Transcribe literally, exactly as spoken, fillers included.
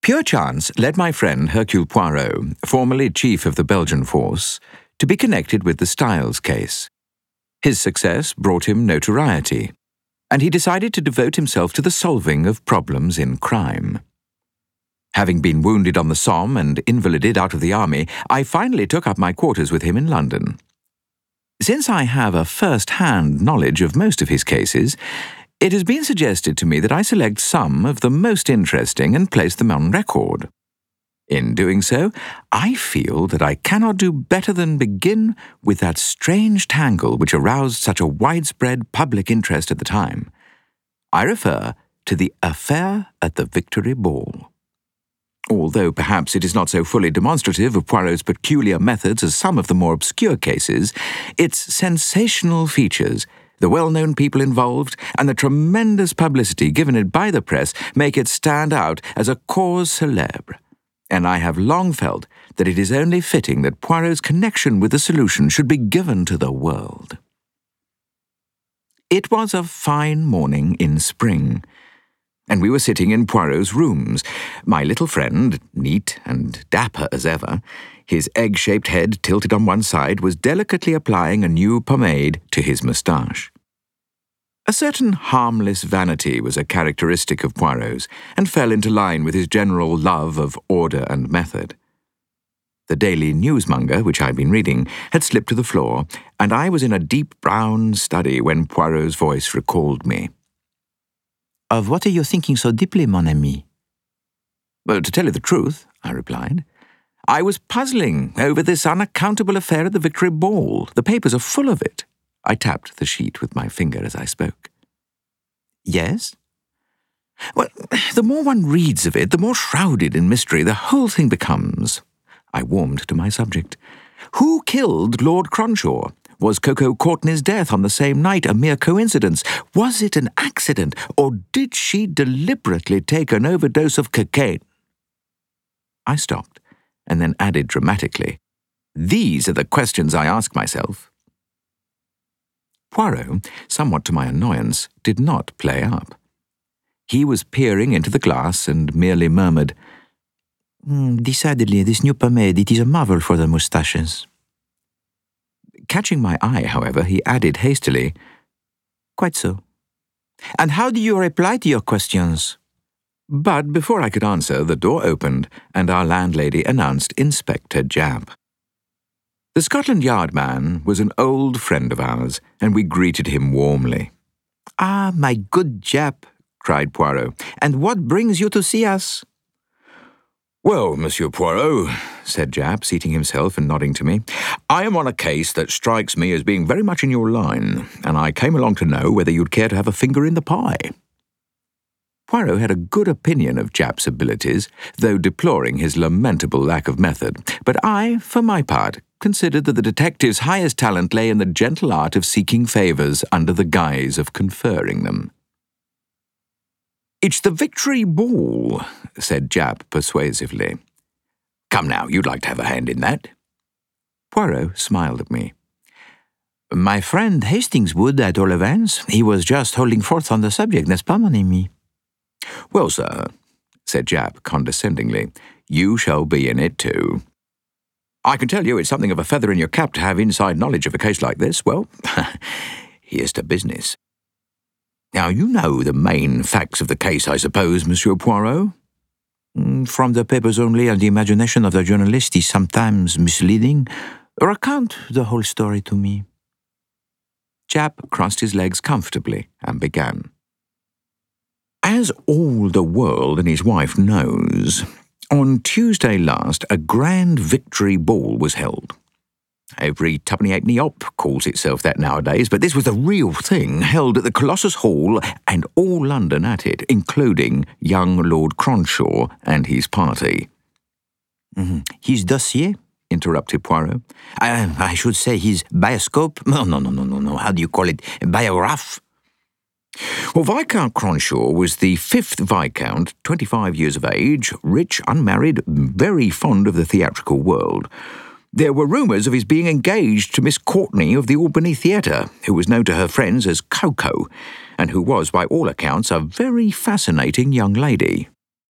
Pure chance led my friend Hercule Poirot, formerly chief of the Belgian force, to be connected with the Styles case. His success brought him notoriety, and he decided to devote himself to the solving of problems in crime. Having been wounded on the Somme and invalided out of the army, I finally took up my quarters with him in London. Since I have a first-hand knowledge of most of his cases, it has been suggested to me that I select some of the most interesting and place them on record. In doing so, I feel that I cannot do better than begin with that strange tangle which aroused such a widespread public interest at the time. I refer to the affair at the Victory Ball. Although perhaps it is not so fully demonstrative of Poirot's peculiar methods as some of the more obscure cases, its sensational features, the well-known people involved, and the tremendous publicity given it by the press make it stand out as a cause célèbre. And I have long felt that it is only fitting that Poirot's connection with the solution should be given to the world. It was a fine morning in spring, and we were sitting in Poirot's rooms, my little friend, neat and dapper as ever, his egg-shaped head tilted on one side, was delicately applying a new pomade to his moustache. A certain harmless vanity was a characteristic of Poirot's, and fell into line with his general love of order and method. The Daily Newsmonger, which I had been reading, had slipped to the floor, and I was in a deep brown study when Poirot's voice recalled me. "Of what are you thinking so deeply, mon ami?" "Well, to tell you the truth," I replied, "I was puzzling over this unaccountable affair at the Victory Ball. The papers are full of it." I tapped the sheet with my finger as I spoke. "Yes?" "Well, the more one reads of it, the more shrouded in mystery the whole thing becomes." I warmed to my subject. "Who killed Lord Cronshaw? Was Coco Courtney's death on the same night a mere coincidence? Was it an accident, or did she deliberately take an overdose of cocaine?" I stopped, and then added dramatically, "These are the questions I ask myself." Poirot, somewhat to my annoyance, did not play up. He was peering into the glass and merely murmured, mm, "Decidedly, this new pomade, it is a marvel for the moustaches." Catching my eye, however, he added hastily, "Quite so. And how do you reply to your questions?" But before I could answer, the door opened, and our landlady announced Inspector Japp. The Scotland Yard man was an old friend of ours, and we greeted him warmly. "Ah, my good Japp," cried Poirot, "and what brings you to see us?" "Well, Monsieur Poirot," said Japp, seating himself and nodding to me, "I am on a case that strikes me as being very much in your line, and I came along to know whether you'd care to have a finger in the pie." Poirot had a good opinion of Japp's abilities, though deploring his lamentable lack of method, but I, for my part, considered that the detective's highest talent lay in the gentle art of seeking favours under the guise of conferring them. "It's the Victory Ball," said Japp persuasively. "Come now, you'd like to have a hand in that." Poirot smiled at me. "My friend Hastings would, at all events. He was just holding forth on the subject, n'est-ce pas, mon ami?" "Well, sir," said Japp condescendingly, "you shall be in it too. I can tell you it's something of a feather in your cap to have inside knowledge of a case like this. Well, here's to business. Now, you know the main facts of the case, I suppose, Monsieur Poirot?" "From the papers only, and the imagination of the journalist is sometimes misleading. Recount the whole story to me." Japp crossed his legs comfortably and began. "As all the world and his wife knows, on Tuesday last a grand Victory Ball was held. Every twopenny halfpenny op calls itself that nowadays, but this was the real thing, held at the Colossus Hall, and all London at it, including young Lord Cronshaw and his party." Mm-hmm. "His dossier?" interrupted Poirot. I, I should say his bioscope? No, no, no, no, no, no. How do you call it? Biograph?" "Well, Viscount Cronshaw was the fifth Viscount, twenty-five years of age, rich, unmarried, very fond of the theatrical world. There were rumours of his being engaged to Miss Courtney of the Albany Theatre, who was known to her friends as Coco, and who was, by all accounts, a very fascinating young lady.